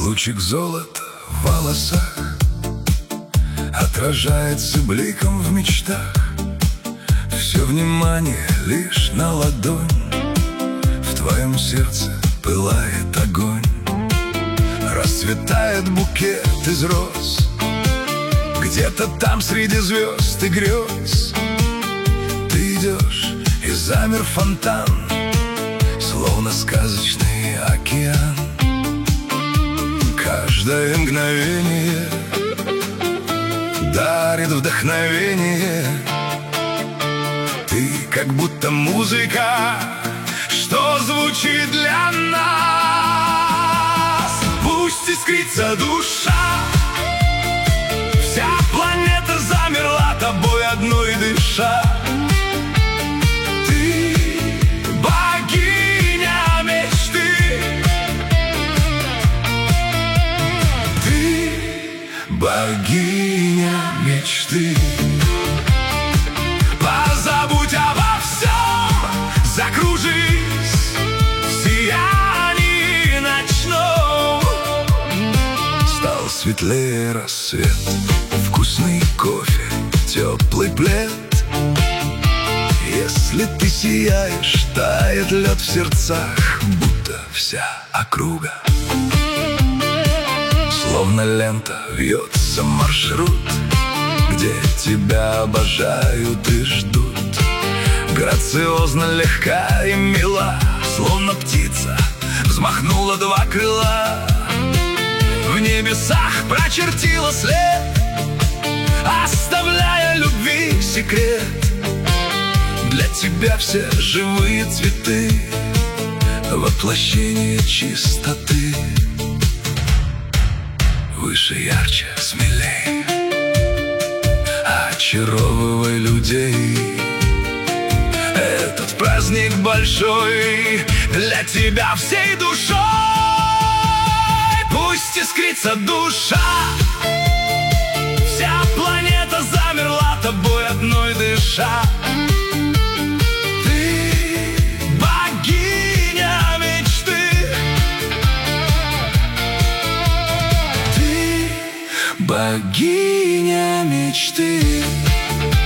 Лучик золота в волосах отражается бликом в мечтах. Все внимание лишь на ладонь, в твоем сердце пылает огонь. Расцветает букет из роз, где-то там среди звезд и грез. Ты идешь, и замер фонтан, словно сказочный океан. Каждое мгновение дарит вдохновение. Ты как будто музыка, что звучит для нас. Пусть искрится душа, вся планета замерла тобой одной дыша. Ты богиня мечты, ты богиня мечты. Позабудь обо всем, закружись в сиянии ночном. Стал светлее рассвет, вкусный кофе, теплый плед. Если ты сияешь, тает лед в сердцах, будто вся округа. Словно лента вьется маршрут, где тебя обожают и ждут. Грациозно, легка и мила, словно птица взмахнула два крыла. В небесах прочертила след, оставляя любви секрет. Для тебя все живые цветы, воплощение чистоты. Выше, ярче, смелей, очаровывай людей. Этот праздник большой для тебя всей душой. Пусть искрится душа, вся планета замерла тобой одной дыша. Ты богиня мечты, ты богиня мечты.